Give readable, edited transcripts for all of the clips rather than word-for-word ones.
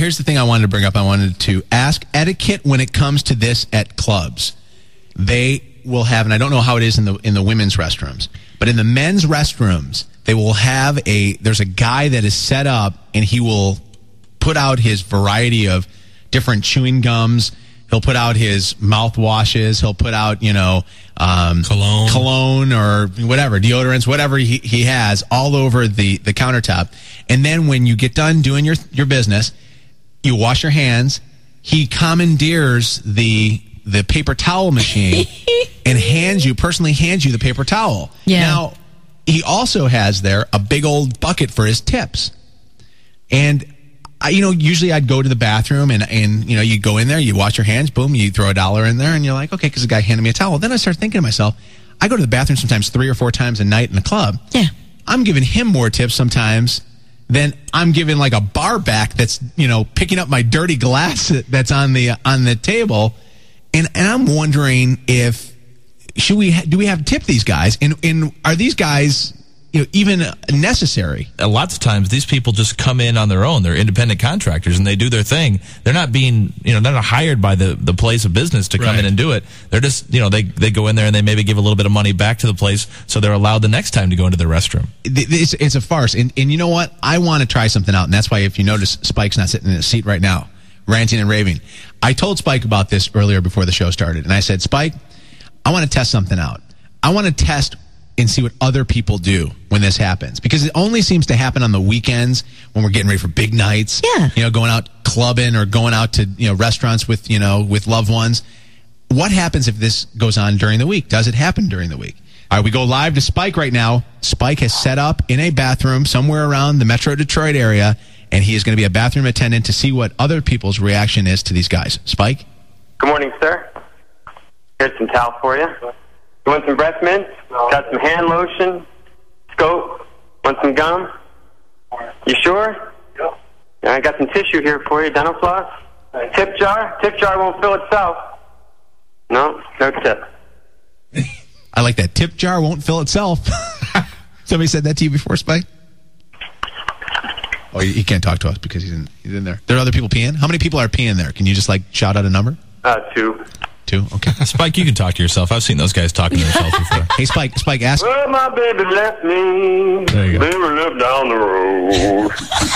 here's the thing I wanted to bring up. I wanted to ask etiquette when it comes to this at clubs. They will have, and I don't know how it is in the women's restrooms, but in the men's restrooms, they will have there's a guy that is set up, and he will put out his variety of different chewing gums. He'll put out his mouthwashes. He'll put out, cologne or whatever, deodorants, whatever he has all over the countertop. And then when you get done doing your business, you wash your hands. He commandeers the paper towel machine and personally hands you the paper towel. Yeah. Now, he also has there a big old bucket for his tips. And usually I'd go to the bathroom and you go in there, you wash your hands, boom, you throw $1 in there, and you're like, okay, because the guy handed me a towel. Then I start thinking to myself, I go to the bathroom sometimes 3 or 4 times a night in the club. Yeah. I'm giving him more tips sometimes than I'm giving like a bar back that's, picking up my dirty glass that's on the table. And I'm wondering if do we have to tip these guys? And are these guys even necessary? Lots of times these people just come in on their own. They're independent contractors and they do their thing. They're not being, they're not hired by the place of business to come in and do it. They're just, they go in there and they maybe give a little bit of money back to the place so they're allowed the next time to go into their restroom. It's a farce. And you know what? I want to try something out. And that's why if you notice, Spike's not sitting in his seat right now, ranting and raving. I told Spike about this earlier before the show started. And I said, Spike, I want to test something out. I want to test and see what other people do when this happens. Because it only seems to happen on the weekends when we're getting ready for big nights. Yeah. Going out clubbing or going out to, restaurants with, with loved ones. What happens if this goes on during the week? Does it happen during the week? All right, we go live to Spike right now. Spike has set up in a bathroom somewhere around the Metro Detroit area, and he is going to be a bathroom attendant to see what other people's reaction is to these guys. Spike? Good morning, sir. Here's some towel for you. You want some breath mints? Got some hand lotion? Scope? Want some gum? You sure? Yeah. I got some tissue here for you. Dental floss? Tip jar? Tip jar won't fill itself. No tip. I like that. Tip jar won't fill itself. Somebody said that to you before, Spike? Oh, he can't talk to us because he's in there. There are other people peeing? How many people are peeing there? Can you just shout out a number? 2. 2? Okay. Spike, you can talk to yourself. I've seen those guys talking to themselves before. Hey, Spike, ask. Well, my baby left me. There you go. Baby lived down the road.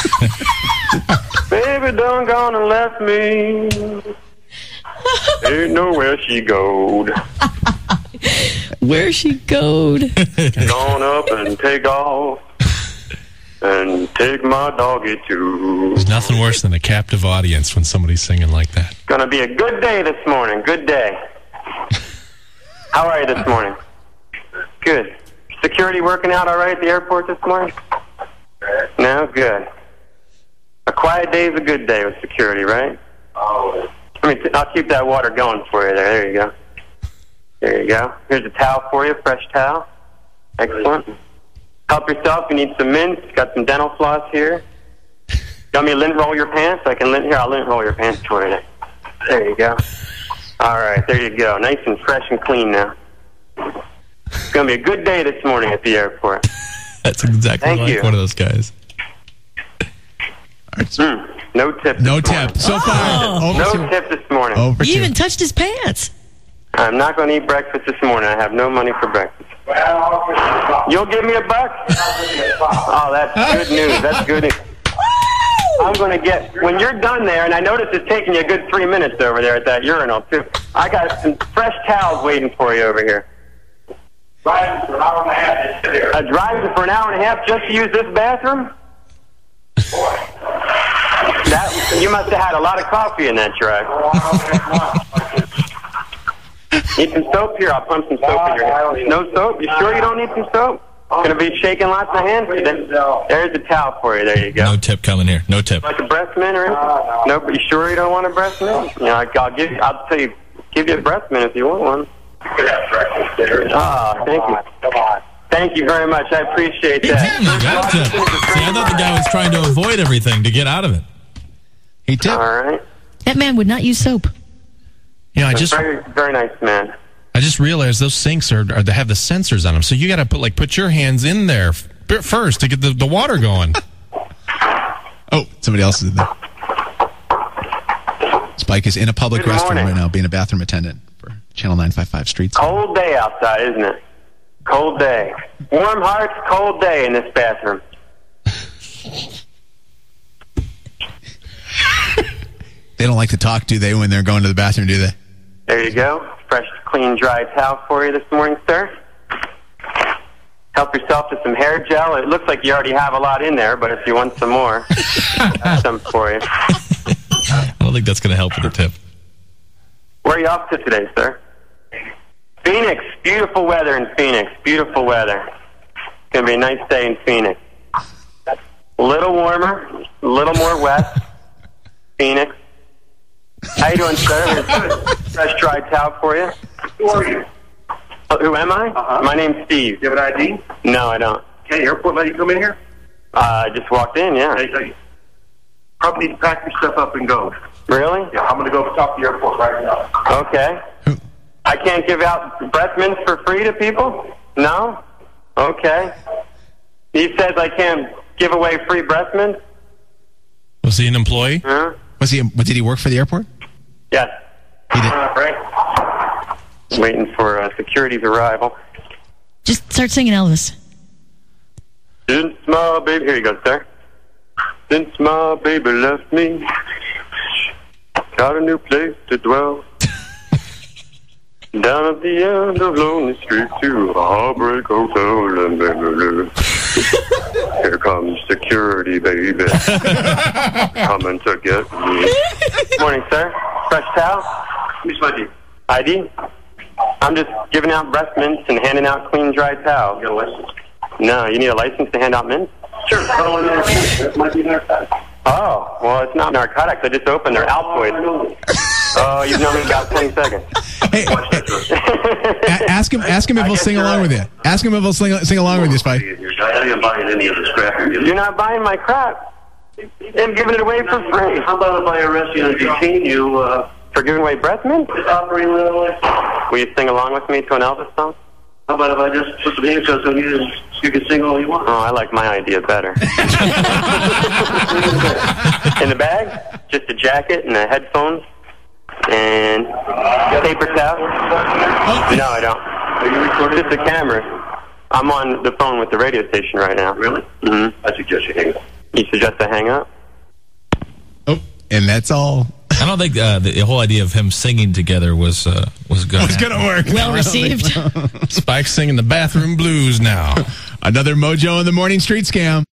Baby done gone and left me. Ain't nowhere she goed. Where she goed? Gone up and take off. And take my doggy too. There's nothing worse than a captive audience when somebody's singing like that. Gonna be a good day this morning. Good day. How are you this morning? Good. Security working out all right at the airport this morning? No? Good. A quiet day is a good day with security, right? Always. I'll keep that water going for you there. There you go. There you go. Here's a towel for you, fresh towel. Excellent. Help yourself. You need some mints. Got some dental floss here. You want me to lint roll your pants? I'll lint roll your pants for you. There you go. All right, there you go. Nice and fresh and clean now. It's going to be a good day this morning at the airport. That's exactly Thank you. one of those guys. No tip. No tip. So far. No tip this morning. You even touched his pants. I'm not going to eat breakfast this morning. I have no money for breakfast. You'll give me $1? Oh, that's good news. That's good news. I'm going to get, when you're done there, and I notice it's taking you a good 3 minutes over there at that urinal, too. I got some fresh towels waiting for you over here. Driving for an hour and a half just here. Driving for an hour and a half just to use this bathroom? You must have had a lot of coffee in that drive. Need some soap? Here, I'll pump some soap in your hair. No soap? You sure you don't need some soap? Going to be shaking lots of hands? There's a towel for you. There you go. No tip coming here. No tip. Like a breast mint or anything? No, but you sure you don't want a breast mint? I'll give you a breast mint if you want one. Thank you. Come on. Thank you very much. I appreciate that. You got a tip. See, I thought the guy was trying to avoid everything to get out of it. He tipped. All right. That man would not use soap. Very, very nice man. I just realized those sinks they have the sensors on them, so you got to put your hands in there first to get the water going. Oh, somebody else is in there. Spike is in a public Good restroom morning. right now, being a bathroom attendant for Channel 955 Streets. Cold day outside, isn't it? Cold day. Warm hearts, cold day in this bathroom. They don't like to talk, do they, when they're going to the bathroom, do they? There you go. Fresh, clean, dry towel for you this morning, sir. Help yourself to some hair gel. It looks like you already have a lot in there, but if you want some more, I have some for you. I don't think that's going to help with the tip. Where are you off to today, sir? Phoenix. Beautiful weather in Phoenix. Beautiful weather. It's going to be a nice day in Phoenix. A little warmer, a little more wet. Phoenix. How you doing, sir? Fresh, dry towel for you. Who are you? Who am I? My name's Steve. Do you have an ID? No, I don't. Okay, airport let you come in here? I just walked in, yeah. Hey, probably need to pack your stuff up and go. Really? Yeah, I'm going to go top the airport right now. Okay. I can't give out breath mints for free to people? No? Okay. He says I can't give away free breath mints? Was he an employee? Huh? Did he work for the airport? Yes. He did. Right. Waiting for security's arrival. Just start singing Elvis. Since my baby... Here you go, sir. Since my baby left me, got a new place to dwell. Down at the end of Lonely Street to a Heartbreak Hotel. Here comes security, baby. Coming to get me. Morning, sir. Fresh towel? Who's my ID? ID? I'm just giving out breath mints and handing out clean, dry towels. You got a license? No, you need a license to hand out mints? Sure. I don't want to that might be narcotic. Oh, well, it's not narcotics. I just opened their Altoids. Oh, you've known me about 20 seconds. Hey, ask him if he'll sing along with you. Ask him if he'll sing along with you, Spike. I ain't buying any of this crap. You're not buying my crap. I'm giving it away for free. How about if I arrest you and detain you For giving away breath mints? operating without a license? Will you sing along with me to an Elvis song? How about if I just put some handcuffs on you and you can sing all you want? Oh, I like my idea better. In the bag, just a jacket and the headphones and paper towel. No, I don't. Are you recording? Just a camera. I'm on the phone with the radio station right now. Really? Mm-hmm. I suggest you hang up. You suggest I hang up? Oh, and that's all. I don't think the whole idea of him singing together was good. It's going to work. Well received. Spike's singing the bathroom blues now. Another Mojo in the Morning Street Scam.